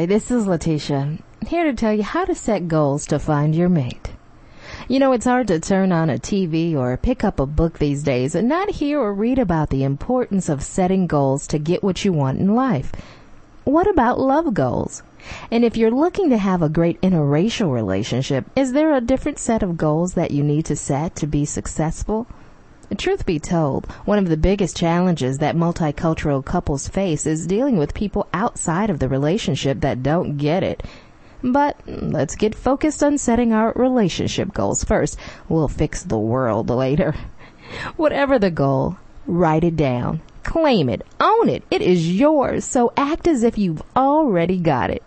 Hi, this is Letitia, here to tell you how to set goals to find your mate. You know, it's hard to turn on a TV or pick up a book these days and not hear or read about the importance of setting goals to get what you want in life. What about love goals? And if you're looking to have a great interracial relationship, is there a different set of goals that you need to set to be successful? Truth be told, one of the biggest challenges that multicultural couples face is dealing with people outside of the relationship that don't get it. But let's get focused on setting our relationship goals first. We'll fix the world later. Whatever the goal, write it down. Claim it. Own it. It is yours. So act as if you've already got it.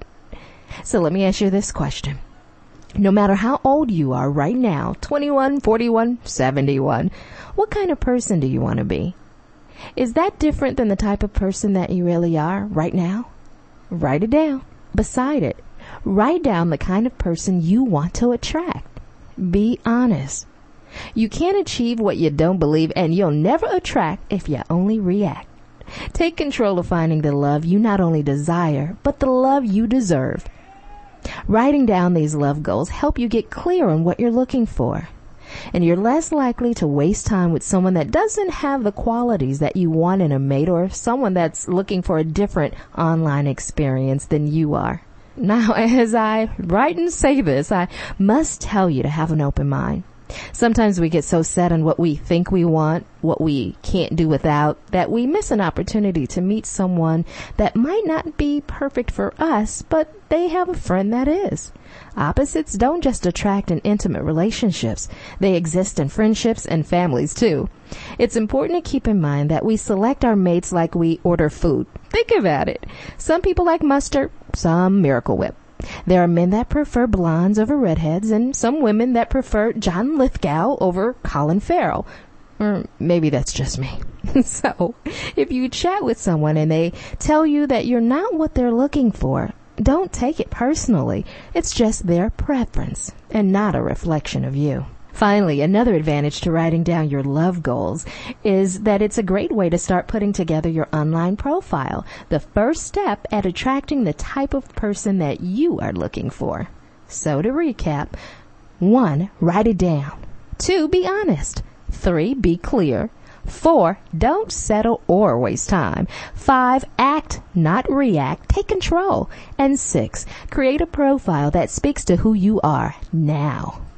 So let me ask you this question. No matter how old you are right now, 21, 41, 71, what kind of person do you want to be? Is that different than the type of person that you really are right now? Write it down. Beside it, write down the kind of person you want to attract. Be honest. You can't achieve what you don't believe, and you'll never attract if you only react. Take control of finding the love you not only desire, but the love you deserve. Writing down these love goals help you get clear on what you're looking for. And you're less likely to waste time with someone that doesn't have the qualities that you want in a mate, or someone that's looking for a different online experience than you are. Now, as I write and say this, I must tell you to have an open mind. Sometimes we get so set on what we think we want, what we can't do without, that we miss an opportunity to meet someone that might not be perfect for us, but they have a friend that is. Opposites don't just attract in intimate relationships. They exist in friendships and families too. It's important to keep in mind that we select our mates like we order food. Think about it. Some people like mustard, some Miracle Whip. There are men that prefer blondes over redheads, and some women that prefer John Lithgow over Colin Farrell. Or maybe that's just me. So, if you chat with someone and they tell you that you're not what they're looking for, don't take it personally. It's just their preference and not a reflection of you. Finally, another advantage to writing down your love goals is that it's a great way to start putting together your online profile, the first step at attracting the type of person that you are looking for. So to recap, 1, write it down. 2, be honest. 3, be clear. 4, don't settle or waste time. 5, act, not react. Take control. And 6, create a profile that speaks to who you are now.